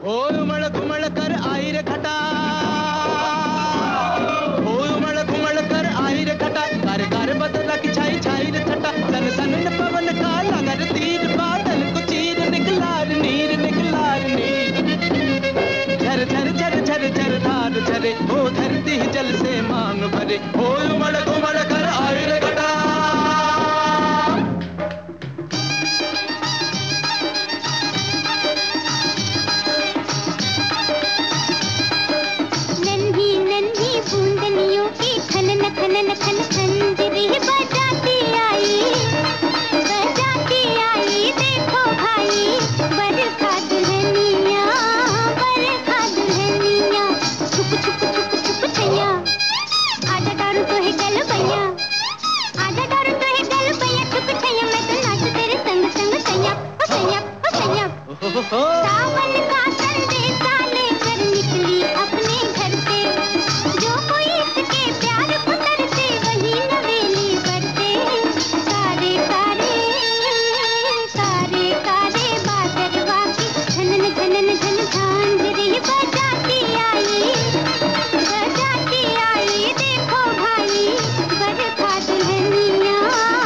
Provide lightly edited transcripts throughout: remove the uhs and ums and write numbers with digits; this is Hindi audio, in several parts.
ओ उमड़ घुमड़ कर आई रे घटा, ओ उमड़ घुमड़ कर आई रे घटा, कार कार बदला की छाई छाई रे छटा, सन सन न पवन का लगर तीर, बादल को चीर निकलार नीर निकलार नीर, झर झर झर झर झर धार झरे, ओ धरती जल से मांग भरे, ओ उमड़ घुमड़ कर आई रे घटा। बूंदनियों की खनन खनन खन खंजरी बजाती आई देखो भाई बरखा दुल्हनिया छुप छुप छुप छुप छैया आजा डारू तो है गल भैया, आजा डारू तो है गल भैया, छुप छैया मैं तो नाच तेरे संग संग सैया ओ सैया ओ सैया। सावन का संदेशा लेकर निकली अपने घर से, जो कोई इसके प्यार को तरसे वही नवेली बरसे, कारे कारे कारे कारे बादरवा की झनन झनन झन झांझरी बजाती आई देखो भाई बरखा दुल्हनिया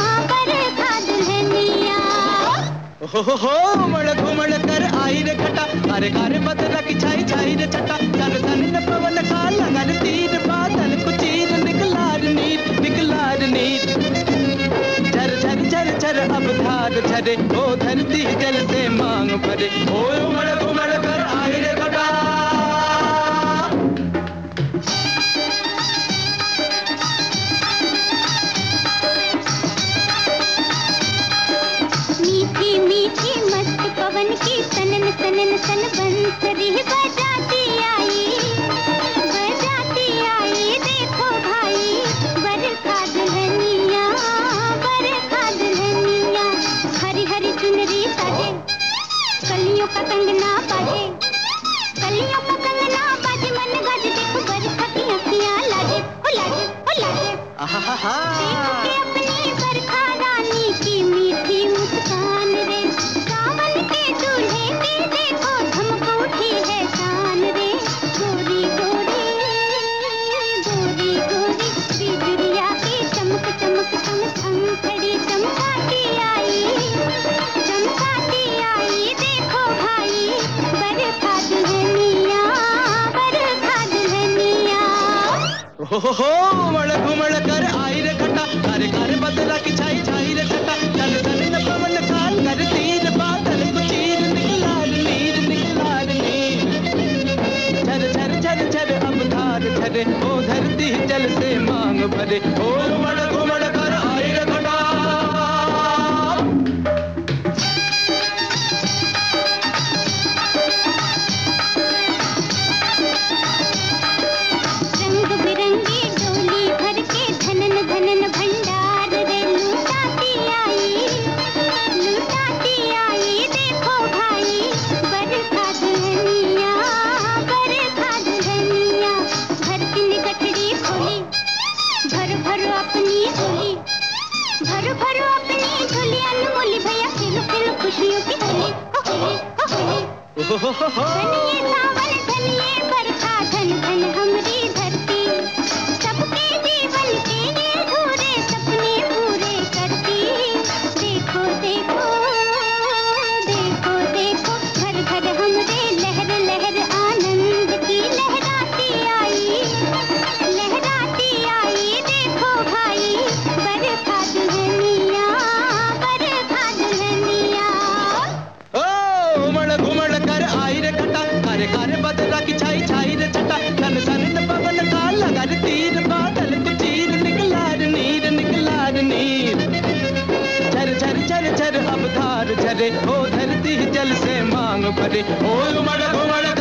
हो उमड़ घुमड़ कर आई रे घटा, कारे कारे बदला की छाई छाई रे छटा, सन सन न पवन का लगन तीर, बादल को चीर निकलार नीर, झर झर झर झर अब धार झरे, ओ धरती जल से मांग भरे, ओ उमड़ घुमड़ कर आई रे घटा। मीठी मीठी मस्त पवन की सनन सनन सन बंसरी बजाती आई देखो भाई बरखा दुल्हनिया हरी हरी चुनरी साजे, कलियों का कंगना बाजे, कलियों का कंगना बाजे, मन गाजे देखो बरखा की अखियां लाजे ओ लाजे ओ लाजे, देखो के अपनी बरखा रानी की मीठी मुस्कान रे, सावन के दूल्हे की देखो धमक उठी है शान रे, गोरी गोरी गोरी गोरी बिजुरिया की चमक चमक चम चम खड़ी चमकाती आई देखो भाई बरखा दुल्हनिया हो उमड़ घुमड़ कर आई रे घटा, कारे कारे बदला की छाई छाई रे छटा, सन सन न पवन का लगर तीर, बादल को चीर निकलार नीर, झर झर झर झर अब धार झरे, ओ धरती जल से मांग भरे, ओ उमड़ घुमड़ कर आई रे घटा। रंग बिरंगी डोली भर के धनन धनन भंडार रे लुटाती आई देखो भाई बरखा दुल्हनिया भरती ने गठड़ी खोली, भरो अपनी झोली, भरो अपनी झोली, अनमोली भैया खेलो खेलो खुशियों की होली ओ होली धनिये सावन धनिये बरखा धन धन हमरी धरती, सबके जीवन के ये धूरे सपने पूरे करती, देखो देखो देखो देखो घर घर हमरे लहर लहर आनंद की लहराती आई देखो भाई बरखा दुल्हनिया ओ उमड़ घुमड़ कर आई रे घटा, कारे कारे बदला की छाई छाई रे छटा, सन सन न पवन का लगर तीर, बादल को चीर निकलार नीर, झर झर झर झर अब धार झरे, ओ धरती जल से मांग भरे, ओ उमड़ घुमड़